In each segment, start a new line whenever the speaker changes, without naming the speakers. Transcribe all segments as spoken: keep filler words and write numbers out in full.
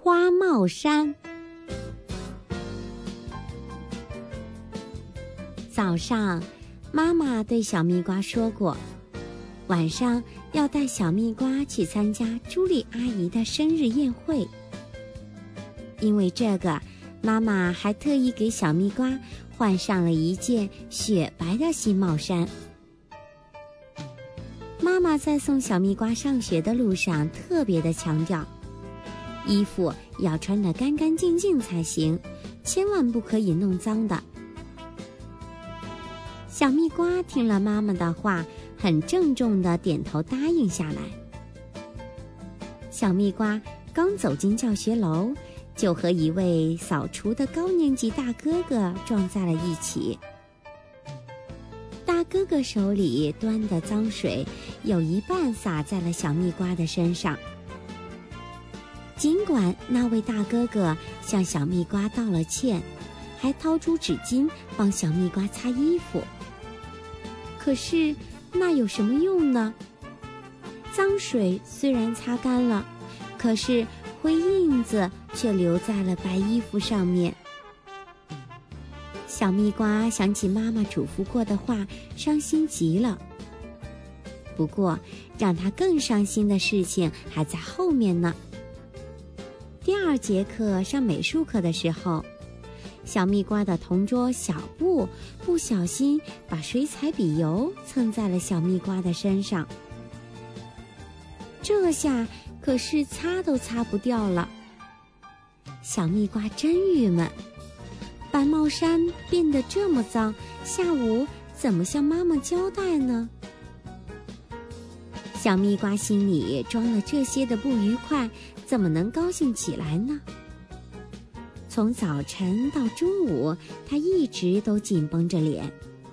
花帽山。早上，妈妈对小蜜瓜说过，晚上要带小蜜瓜去参加朱莉阿姨的生日宴会。因为这个，妈妈还特意给小蜜瓜换上了一件雪白的新帽衫。妈妈在送小蜜瓜上学的路上特别的强调，衣服要穿得干干净净才行，千万不可以弄脏的。小蜜瓜听了妈妈的话，很郑重地点头答应下来。小蜜瓜刚走进教学楼，就和一位扫除的高年级大哥哥撞在了一起。大哥哥手里端的脏水有一半洒在了小蜜瓜的身上。尽管那位大哥哥向小蜜瓜道了歉，还掏出纸巾帮小蜜瓜擦衣服，可是那有什么用呢？脏水虽然擦干了，可是灰印子却留在了白衣服上面。小蜜瓜想起妈妈嘱咐过的话，伤心极了。不过让他更伤心的事情还在后面呢。第二节课上美术课的时候，小蜜瓜的同桌小布不小心把水彩笔油蹭在了小蜜瓜的身上，这下可是擦都擦不掉了。小蜜瓜真郁闷，白帽衫变得这么脏，下午怎么向妈妈交代呢？小蜜瓜心里装了这些的不愉快，怎么能高兴起来呢？从早晨到中午，他一直都紧绷着脸。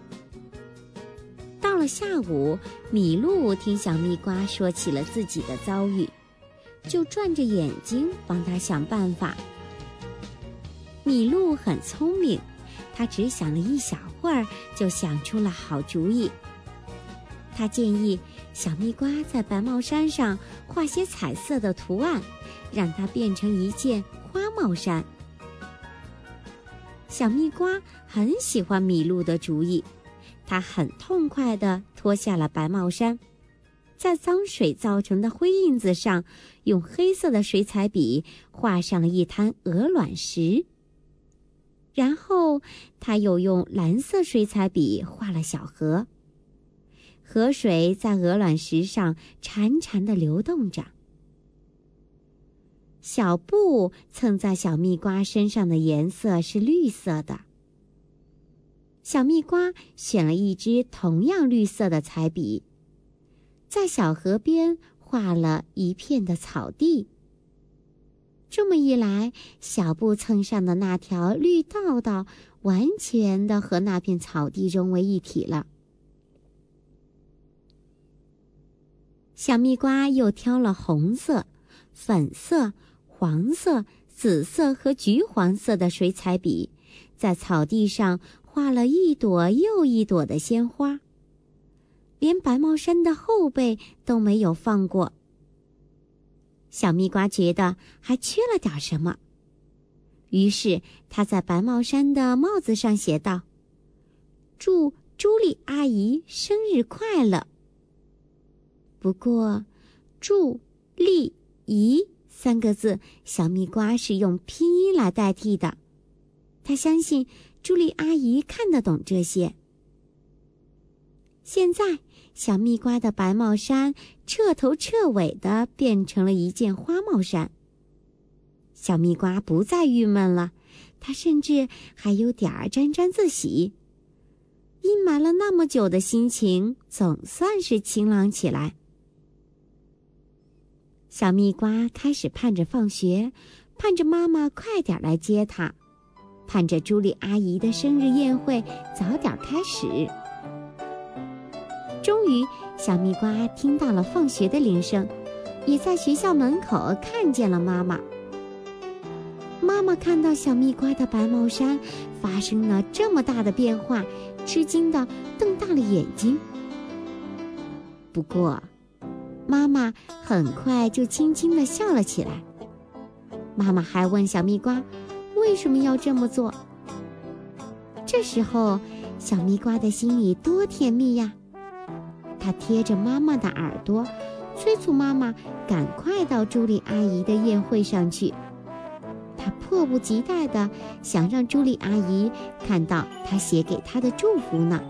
到了下午，米露听小蜜瓜说起了自己的遭遇，就转着眼睛帮他想办法。米露很聪明，他只想了一小会儿就想出了好主意。他建议小蜜瓜在白帽衫上画些彩色的图案，让它变成一件花帽衫。小蜜瓜很喜欢米露的主意，他很痛快地脱下了白帽衫，在脏水造成的灰印子上用黑色的水彩笔画上了一滩鹅卵石。然后他又用蓝色水彩笔画了小河，河水在鹅卵石上潺潺地流动着。小布蹭在小蜜瓜身上的颜色是绿色的。小蜜瓜选了一支同样绿色的彩笔，在小河边画了一片的草地。这么一来，小布蹭上的那条绿道道完全的和那片草地融为一体了。小蜜瓜又挑了红色、粉色、黄色、紫色和橘黄色的水彩笔，在草地上画了一朵又一朵的鲜花，连白帽衫的后背都没有放过。小蜜瓜觉得还缺了点什么，于是他在白帽衫的帽子上写道：“祝朱莉阿姨生日快乐。”不过祝莉姨三个字，小蜜瓜是用拼音来代替的。他相信朱莉阿姨看得懂这些。现在，小蜜瓜的白帽衫彻头彻尾地变成了一件花帽衫。小蜜瓜不再郁闷了，他甚至还有点儿沾沾自喜。阴霾了那么久的心情总算是晴朗起来。小蜜瓜开始盼着放学，盼着妈妈快点来接她，盼着朱莉阿姨的生日宴会早点开始。终于，小蜜瓜听到了放学的铃声，也在学校门口看见了妈妈。妈妈看到小蜜瓜的白帽衫发生了这么大的变化，吃惊地瞪大了眼睛。不过，妈妈很快就轻轻地笑了起来。 妈妈还问小蜜瓜为什么要这么做。这时候小蜜瓜的心里多甜蜜呀，它贴着妈妈的耳朵，催促妈妈赶快到朱莉阿姨的宴会上去。她迫不及待地想让朱莉阿姨看到她写给她的祝福呢。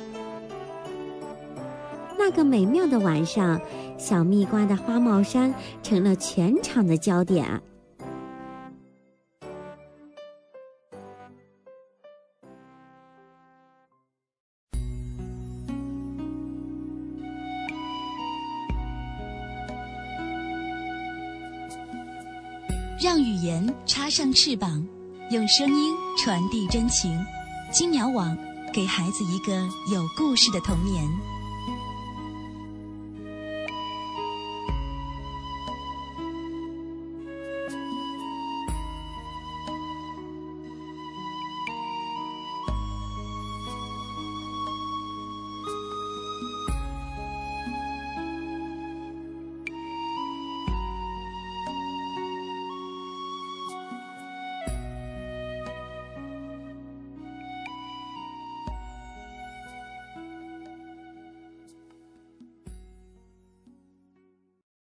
那个美妙的晚上，小蜜瓜的花帽衫成了全场的焦点。
让语言插上翅膀，用声音传递真情。金鸟网，给孩子一个有故事的童年。